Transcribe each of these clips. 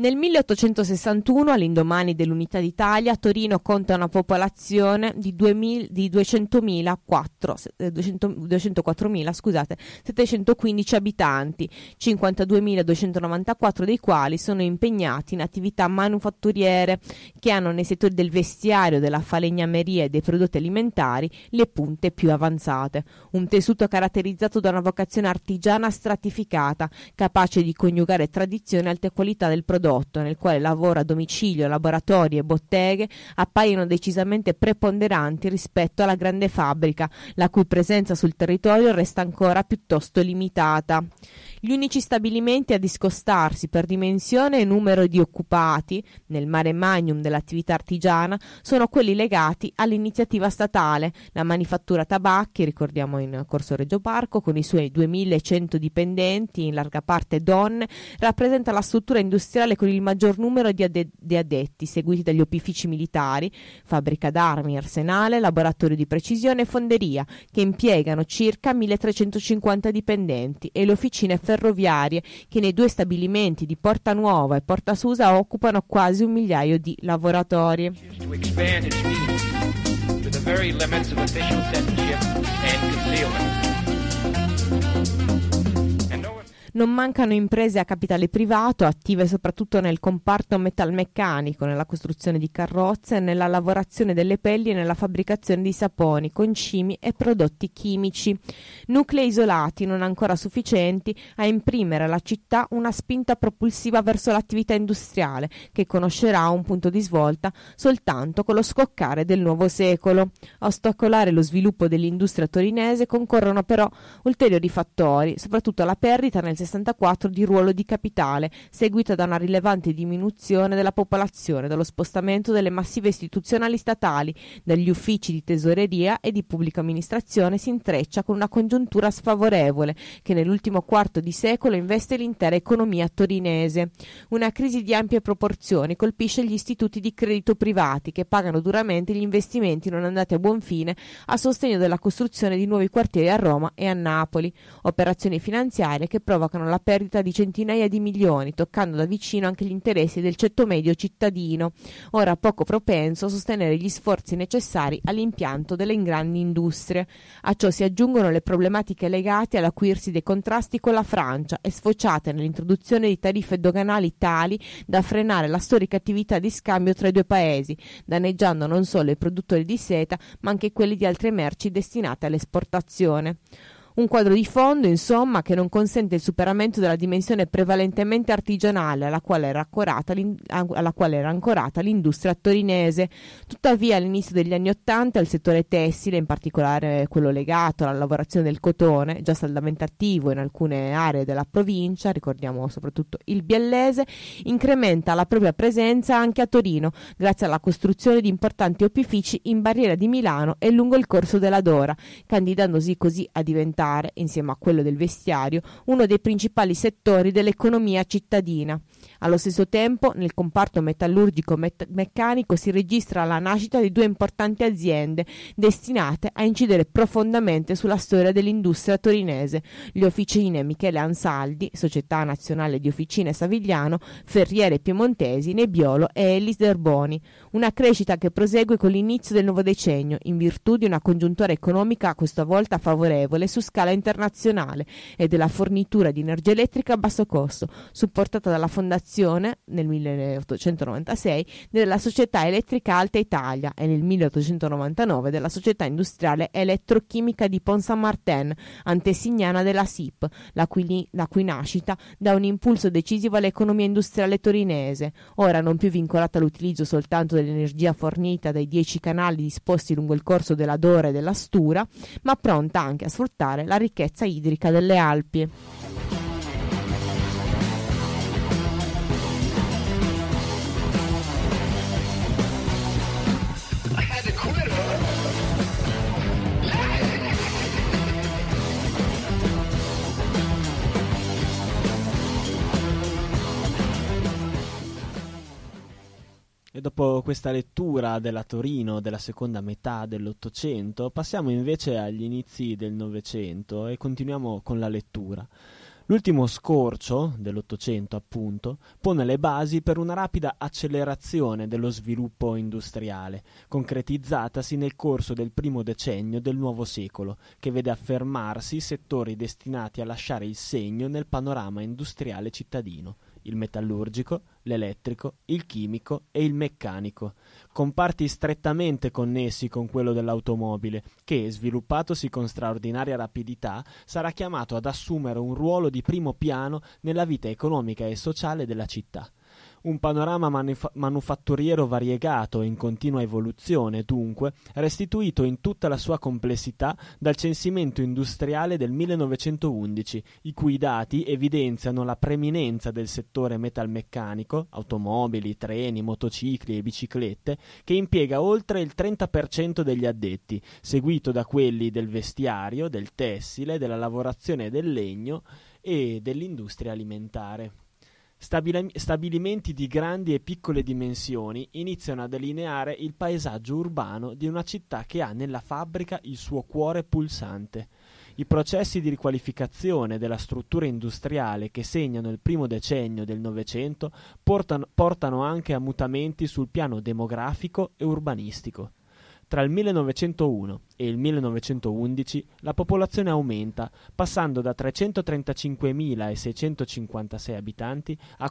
Nel 1861, all'indomani dell'Unità d'Italia, Torino conta una popolazione di 204.715 abitanti, 52.294 dei quali sono impegnati in attività manufatturiere che hanno nei settori del vestiario, della falegnameria e dei prodotti alimentari le punte più avanzate. Un tessuto caratterizzato da una vocazione artigiana stratificata, capace di coniugare tradizione e alta qualità del prodotto, nel quale lavoro a domicilio, laboratori e botteghe appaiono decisamente preponderanti rispetto alla grande fabbrica, la cui presenza sul territorio resta ancora piuttosto limitata. Gli unici stabilimenti a discostarsi per dimensione e numero di occupati nel mare magnum dell'attività artigiana sono quelli legati all'iniziativa statale. La manifattura tabacchi, ricordiamo in Corso Reggio Parco, con i suoi 2.100 dipendenti, in larga parte donne, rappresenta la struttura industriale con il maggior numero di addetti, seguiti dagli opifici militari, fabbrica d'armi, arsenale, laboratorio di precisione e fonderia, che impiegano circa 1.350 dipendenti, e le officine ferroviarie, che nei due stabilimenti di Porta Nuova e Porta Susa occupano quasi 1 migliaio di lavoratori. Non mancano imprese a capitale privato, attive soprattutto nel comparto metalmeccanico, nella costruzione di carrozze, nella lavorazione delle pelli e nella fabbricazione di saponi, concimi e prodotti chimici. Nuclei isolati non ancora sufficienti a imprimere alla città una spinta propulsiva verso l'attività industriale, che conoscerà un punto di svolta soltanto con lo scoccare del nuovo secolo. A ostacolare lo sviluppo dell'industria torinese concorrono però ulteriori fattori, soprattutto la perdita nel 64 di ruolo di capitale, seguita da una rilevante diminuzione della popolazione, dallo spostamento delle massive istituzionali statali, dagli uffici di tesoreria e di pubblica amministrazione si intreccia con una congiuntura sfavorevole che nell'ultimo quarto di secolo investe l'intera economia torinese. Una crisi di ampie proporzioni colpisce gli istituti di credito privati, che pagano duramente gli investimenti non andati a buon fine a sostegno della costruzione di nuovi quartieri a Roma e a Napoli, operazioni finanziarie che provocano la perdita di centinaia di milioni, toccando da vicino anche gli interessi del ceto medio cittadino, ora poco propenso a sostenere gli sforzi necessari all'impianto delle grandi industrie. A ciò si aggiungono le problematiche legate all'acuirsi dei contrasti con la Francia e sfociate nell'introduzione di tariffe doganali tali da frenare la storica attività di scambio tra i due paesi, danneggiando non solo i produttori di seta ma anche quelli di altre merci destinate all'esportazione. Un quadro di fondo, insomma, che non consente il superamento della dimensione prevalentemente artigianale alla quale era ancorata l'industria torinese. Tuttavia, all'inizio degli anni '80, il settore tessile, in particolare quello legato alla lavorazione del cotone, già saldamente attivo in alcune aree della provincia, ricordiamo soprattutto il biellese, incrementa la propria presenza anche a Torino, grazie alla costruzione di importanti opifici in barriera di Milano e lungo il corso della Dora, candidandosi così a diventare, insieme a quello del vestiario, uno dei principali settori dell'economia cittadina. Allo stesso tempo, nel comparto metallurgico meccanico si registra la nascita di due importanti aziende destinate a incidere profondamente sulla storia dell'industria torinese: le officine Michele Ansaldi, Società Nazionale di Officine Savigliano, Ferriere Piemontesi, Nebbiolo e Ellis Derboni. Una crescita che prosegue con l'inizio del nuovo decennio, in virtù di una congiuntura economica questa volta favorevole su scala internazionale e della fornitura di energia elettrica a basso costo, supportata dalla fondazione nel 1896 della Società Elettrica Alta Italia e nel 1899 della Società Industriale Elettrochimica di Pont Saint-Martin, antesignana della SIP, la cui nascita dà un impulso decisivo all'economia industriale torinese, ora non più vincolata all'utilizzo soltanto dell'energia fornita dai 10 canali disposti lungo il corso della Dora e della Stura, ma pronta anche a sfruttare la ricchezza idrica delle Alpi. E dopo questa lettura della Torino della seconda metà dell'Ottocento, passiamo invece agli inizi del Novecento e continuiamo con la lettura. L'ultimo scorcio dell'Ottocento, appunto, pone le basi per una rapida accelerazione dello sviluppo industriale, concretizzatasi nel corso del primo decennio del nuovo secolo, che vede affermarsi settori destinati a lasciare il segno nel panorama industriale cittadino: il metallurgico, l'elettrico, il chimico e il meccanico, comparti strettamente connessi con quello dell'automobile, che, sviluppatosi con straordinaria rapidità, sarà chiamato ad assumere un ruolo di primo piano nella vita economica e sociale della città. Un panorama manufatturiero variegato e in continua evoluzione, dunque, restituito in tutta la sua complessità dal censimento industriale del 1911, i cui dati evidenziano la preminenza del settore metalmeccanico, automobili, treni, motocicli e biciclette, che impiega oltre il 30% degli addetti, seguito da quelli del vestiario, del tessile, della lavorazione del legno e dell'industria alimentare. Stabilimenti di grandi e piccole dimensioni iniziano a delineare il paesaggio urbano di una città che ha nella fabbrica il suo cuore pulsante. I processi di riqualificazione della struttura industriale che segnano il primo decennio del Novecento portano anche a mutamenti sul piano demografico e urbanistico. Tra il 1901 e il 1911 la popolazione aumenta, passando da 335.656 abitanti a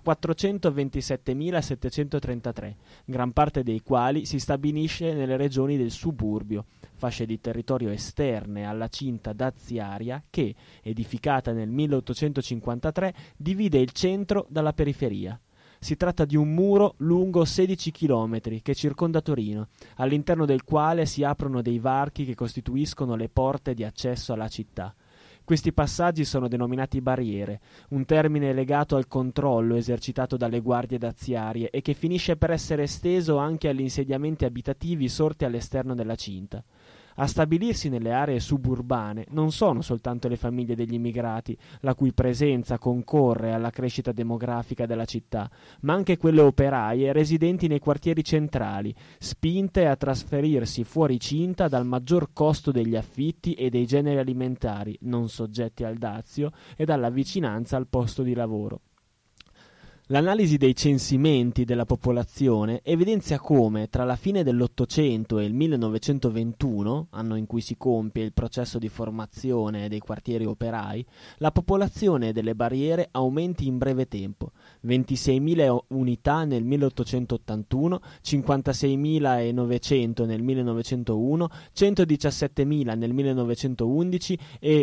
427.733, gran parte dei quali si stabilisce nelle regioni del suburbio, fasce di territorio esterne alla cinta daziaria che, edificata nel 1853, divide il centro dalla periferia. Si tratta di un muro lungo 16 chilometri che circonda Torino, all'interno del quale si aprono dei varchi che costituiscono le porte di accesso alla città. Questi passaggi sono denominati barriere, un termine legato al controllo esercitato dalle guardie daziarie e che finisce per essere esteso anche agli insediamenti abitativi sorti all'esterno della cinta. A stabilirsi nelle aree suburbane non sono soltanto le famiglie degli immigrati, la cui presenza concorre alla crescita demografica della città, ma anche quelle operaie residenti nei quartieri centrali, spinte a trasferirsi fuori cinta dal maggior costo degli affitti e dei generi alimentari, non soggetti al dazio, e dalla vicinanza al posto di lavoro. L'analisi dei censimenti della popolazione evidenzia come tra la fine dell'Ottocento e il 1921, anno in cui si compie il processo di formazione dei quartieri operai, la popolazione delle barriere aumenti in breve tempo: 26.000 unità nel 1881, 56.900 nel 1901, 117.000 nel 1911 e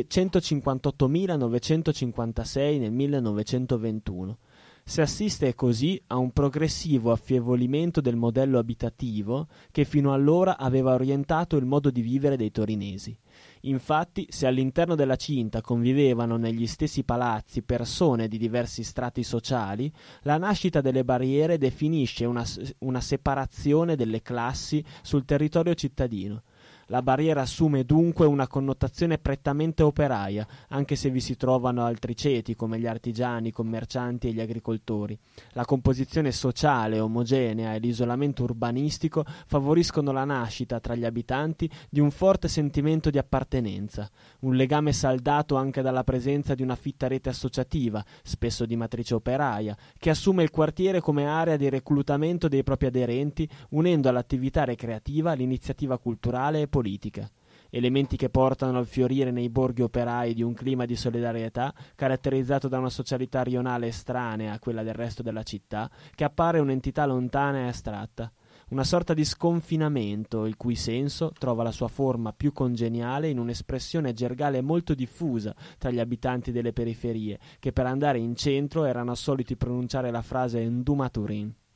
158.956 nel 1921. Si assiste così a un progressivo affievolimento del modello abitativo che fino allora aveva orientato il modo di vivere dei torinesi. Infatti, se all'interno della cinta convivevano negli stessi palazzi persone di diversi strati sociali, la nascita delle barriere definisce una separazione delle classi sul territorio cittadino. La barriera assume dunque una connotazione prettamente operaia, anche se vi si trovano altri ceti come gli artigiani, i commercianti e gli agricoltori. La composizione sociale omogenea e l'isolamento urbanistico favoriscono la nascita tra gli abitanti di un forte sentimento di appartenenza, un legame saldato anche dalla presenza di una fitta rete associativa, spesso di matrice operaia, che assume il quartiere come area di reclutamento dei propri aderenti, unendo all'attività recreativa l'iniziativa culturale e politica. Elementi che portano al fiorire nei borghi operai di un clima di solidarietà caratterizzato da una socialità rionale estranea a quella del resto della città, che appare un'entità lontana e astratta. Una sorta di sconfinamento, il cui senso trova la sua forma più congeniale in un'espressione gergale molto diffusa tra gli abitanti delle periferie, che per andare in centro erano soliti pronunciare la frase «Nduma Turin».